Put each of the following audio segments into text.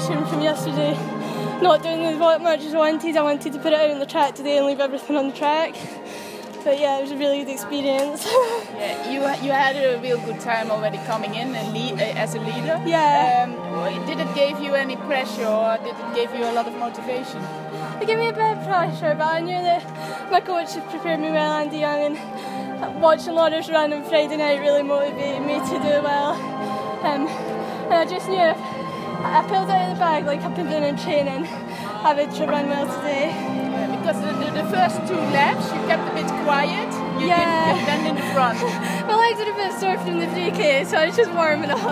frustration from yesterday, not doing as much as I wanted. I wanted to put it out on the track today and leave everything on the track. But yeah, it was a really good experience. Yeah, you had a real good time already coming in and as a leader. Yeah. Did it give you any pressure, or did it give you a lot of motivation? It gave me a bit of pressure, but I knew that my coach had prepared me well, Andy Young, and watching Laura's run on Friday night really motivated me to do well. And I just knew if I pulled it out of the bag like I've been doing in training, I would run well today. Yeah, because the first 2 laps you kept a bit quiet, you didn't get in the front. My legs are a bit sore from the 3K, so I was just warming up.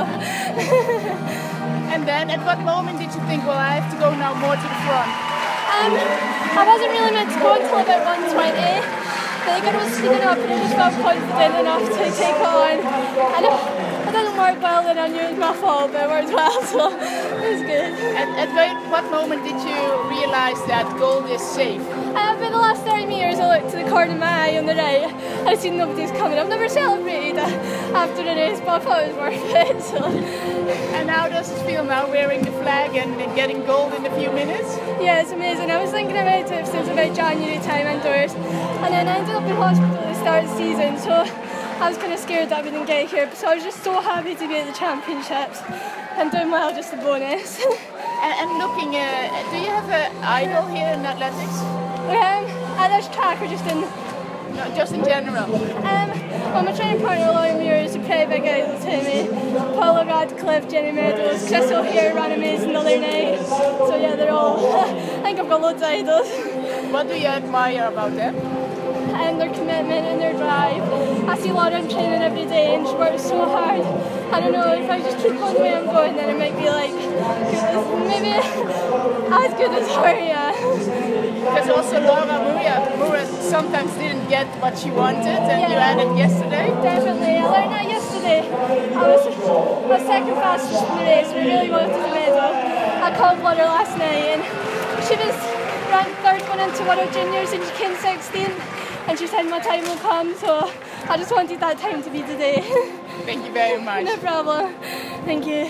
And then at what moment did you think, well, I have to go now more to the front? I wasn't really meant to go until about 1:20. The gun was speeding up and I just felt confident enough to take it on. And if it didn't work well, then I knew it was my fault, but it worked well, so it was good. At what moment did you realise that gold is safe? For the last 30 metres I looked to the corner of my eye on the right. I seen nobody's coming. I've never celebrated after a race, but I thought it was worth it. So. And how does it feel now, wearing the flag and getting gold in a few minutes? Yeah, it's amazing. I was thinking about it since about January time indoors, and then I ended up in hospital at the start of the season, so I was kind of scared that I wouldn't get here. So I was just so happy to be at the championships and doing well, just a bonus. And looking, do you have an idol here in athletics? At this track or just in? No, just in general. Well, my training partner, Laurie Muir, is a pretty big idol to me. Paula Radcliffe, Jenny Meadows, Chris O'Hare ran amazing the other night. So yeah, they're all, I think I've got loads of idols. What do you admire about them? And their commitment and their drive. I see Laura in training every day and she works so hard. I don't know, if I just keep going the way I'm going, then it might be like, maybe as good as her, yeah. Because also Laura Muir sometimes didn't get what she wanted, and you had it yesterday. Definitely, I learned that yesterday. I was second fastest in the race, we really wanted the medal. I called Laura last night and she was ranked 3rd going into World Juniors and she came 16th. And she said my time will come, so I just wanted that time to be today. Thank you very much. No problem. Thank you.